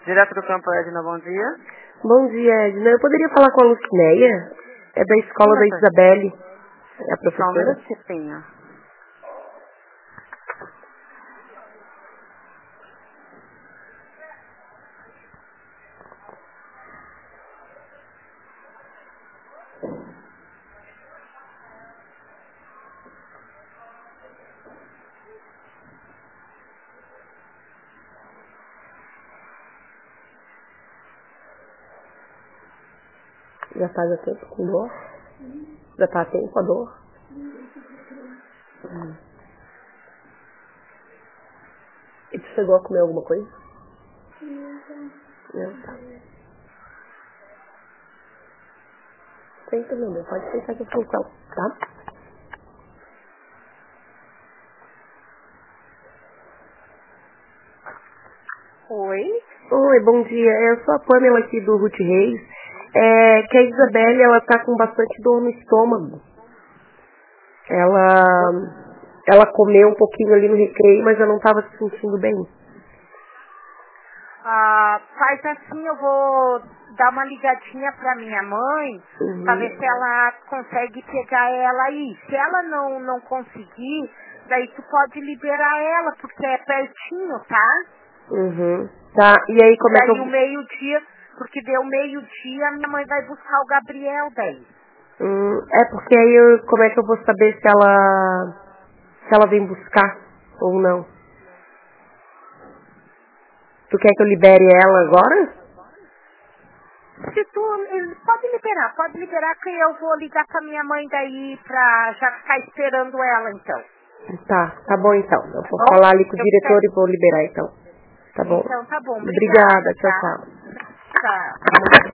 Direto do campo, Edna, bom dia. Bom dia, Edna. Eu poderia falar com a Lucinéia? É da escola da Isabelle. É a professora. Só um minutinho. Já faz a tempo com dor? Já tá a tempo com a dor? E tu chegou a comer alguma coisa? Não, tá. Senta, meu bem. Pode sentar aqui com calma, tá? Oi? Oi, bom dia. Eu sou a Pamela aqui do Ruth Reis. Que a Isabelle, ela tá com bastante dor no estômago. Ela comeu um pouquinho ali no recreio, mas eu não tava se sentindo bem. Faz assim, eu vou dar uma ligadinha pra minha mãe, pra ver se ela consegue pegar ela aí. Se ela não conseguir, daí tu pode liberar ela, porque é pertinho, tá? Tá, e aí como é que Daí eu... o meio-dia, porque deu meio-dia, minha mãe vai buscar o Gabriel daí. porque aí como é que eu vou saber se ela vem buscar ou não? Tu quer que eu libere ela agora? Se tu, pode liberar que eu vou ligar pra minha mãe daí pra já ficar esperando ela então. Tá bom então. Eu vou falar ali com o diretor e vou liberar então. Tá bom. Então tá bom, Obrigada, tchau, tá? tchau. Tá.